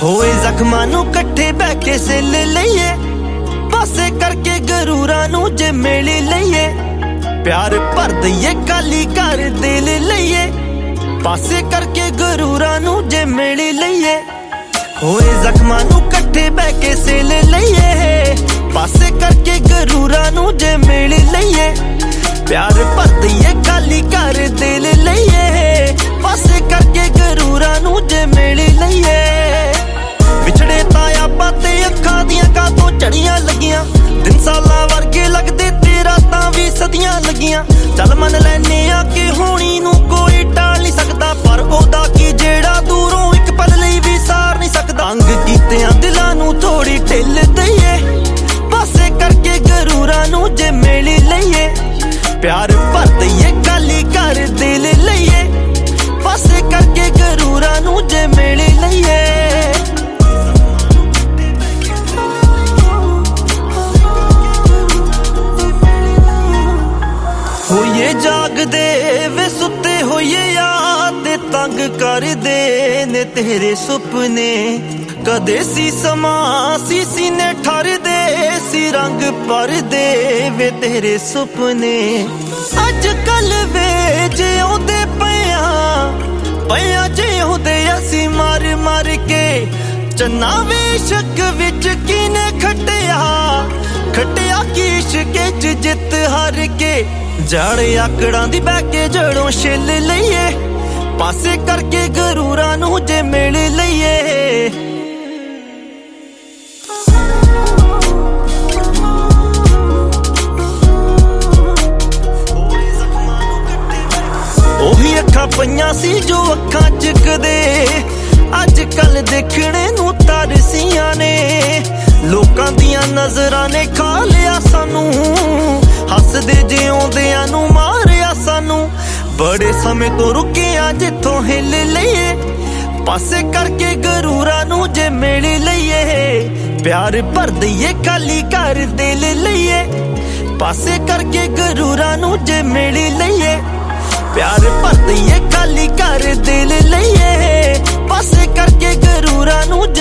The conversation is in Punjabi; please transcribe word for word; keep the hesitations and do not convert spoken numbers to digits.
ਹੋਏ ਜ਼ਖਮਾਂ ਨੂੰ ਇਕੱਠੇ ਬਹਿ ਕੇ ਸਿਲ ਲਈਏ, ਪਾਸੇ ਕਰਕੇ ਗਰੂਰਾਂ ਨੂੰ ਜੇ ਮਿਲ ਲਈਏ, ਪਿਆਰ ਭਰ ਦਈਏ ਕਾਲੀ ਕਰ ਦਿਲ ਲਈਏ, ਪਾਸੇ ਕਰਕੇ ਗਰੂਰਾਂ ਨੂੰ ਜੇ ਮਿਲ ਲਈਏ। ਹੋਏ ਜ਼ਖਮਾਂ ਨੂੰ ਇਕੱਠੇ ਬਹਿ ਕੇ ਸਿਲ ਲਈਏ, ਪਾਸੇ ਕਰਕੇ ਗਰੂਰਾਂ ਨੂੰ ਜੇ ਮਿਲ ਲਈਏ, ਪਿਆਰ ਭਰ ਦਈਏ ਕਾਲੀ ਕਰ ਦਿਲ ਲਈਏ, ਪਾਸੇ ਕਰਕੇ ਗਰੂਰਾਂ ਨੂੰ ਜੇ ਮਿਲ ਲਈਏ। ਵਿਛੜੇ ਤਾਂ ਆਪਾਂ ਤੇ ਅੱਖਾਂ ਦੀਆਂ ਕਾਤੋਂ ਝੜੀਆਂ ਲੱਗੀਆਂ, ਦਿਨ ਸਾਲਾਂ ਵਰਗੇ ਲੱਗਦੇ ਤੇ ਰਾਤਾਂ ਵੀ ਸਦੀਆਂ ਲੱਗੀਆਂ। ਚੱਲ ਮੰਨ ਲੈਨੇ ਆ ਕਿ ਹੋਣੀ ਨੂੰ ਕੋਈ ਟਾਲ ਨਹੀਂ ਸਕਦਾ, ਪਰ ਉਹਦਾ ਕੀ ਜਿਹੜਾ ਦੂਰੋਂ ਇੱਕ ਪਲ ਲਈ ਵੀ ਸਾਰ ਨਹੀਂ ਸਕਦਾ। ਤੰਗ ਕੀਤਿਆਂ ਦਿਲਾਂ ਨੂੰ ਥੋੜੀ ਢਿੱਲ ਦਈਏ, ਪਾਸੇ ਕਰਕੇ ਗਰੂਰਾਂ ਨੂੰ ਜੇ ਮਿਲ ਲਈਏ, ਪਿਆਰ ਭਰ ਦਈਏ ਕਾਲੀ ਕਰ ਦਿਲ ਲਈਏ, ਪਾਸੇ ਕਰਕੇ ਗਰੂਰਾਂ ਨੂੰ ਜੇ ਮਿਲ ਲਈਏ। ਹੋਈਏ ਜਾਗਦੇ ਵੇ ਸੁੱਤੇ ਹੋਈਏ ਯਾਦ ਤੰਗ ਕਰਦੇ ਨੇ ਤੇਰੇ ਸੁਪਨੇ, ਕਦੇ ਸੀ ਸਮਾਂ ਸੀ ਸੀਨੇ ਠਰਦੇ ਸੀ ਰੰਗ ਭਰਦੇ ਵੇ ਤੇਰੇ ਸੁਪਨੇ। ਅੱਜ ਕੱਲ ਵੇ ਜਿਉਂਦੇ ਪਿਆਂ ਪਿਆਂ ਜਿਉਂਦੇ ਅਸੀਂ ਮਰ ਮਰ ਕੇ, ਚੰਨਾ ਵੇ ਸ਼ੱਕ ਵਿੱਚ ਕਿਨੇ ਖੱਟਿਆ ਖੱਟਿਆ ਕੀ ਇਸ਼ਕੇ ਚ ਜਿੱਤ ਹਾਰ ਕੇ। ਜੜ ਆਕੜਾਂ ਦੀ ਬਹਿ ਕੇ ਜੜੋਂ ਛਿੱਲ ਲਈਏ, ਪਾਸੇ ਕਰਕੇ ਗਰੂਰਾਂ ਨੂੰ ਜੇ ਮਿਲ ਲਈਏ। ਉਹੀ ਅੱਖਾਂ ਪਈਆਂ ਸੀ ਜੋ ਅੱਖਾਂ ਚ ਕਦੇ ਅੱਜ ਕੱਲ ਦੇਖਣੇ ਨੂੰ ਤਰਸੀਆਂ ਨੇ, ਲੋਕਾਂ ਦੀਆਂ ਨਜ਼ਰਾਂ ਨੇ ਖਾ ਲਿਆ ਸਾਨੂੰ, ਹੱਸਦੇ ਜਿਉਂਦਿਆਂ ਨੂੰ ਮਾਰਿਆ ਸਾਨੂੰ। ਬੜੇ ਸਮੇਂ ਤੋਂ ਰੁਕੇ ਆ ਜਿੱਥੋਂ ਹਿੱਲ ਲਈਏ, ਪਾਸੇ ਕਰਕੇ ਗਰੂਰਾਂ ਨੂੰ ਜੇ ਮਿਲ ਲਈਏ, ਪਿਆਰ ਭਰ ਦਈਏ ਕਾਲੀ ਕਰ ਦਿਲ ਲਈਏ, ਪਾਸੇ ਕਰਕੇ ਗਰੂਰਾਂ ਨੂੰ ਜੇ ਮਿਲ ਲਈਏ, ਪਿਆਰ ਭਰ ਦਈਏ ਕਾਲੀ ਕਰ ਦਿਲ ਲਈਏ, ਪਾਸੇ ਕਰਕੇ ਗਰੂਰਾਂ ਨੂੰ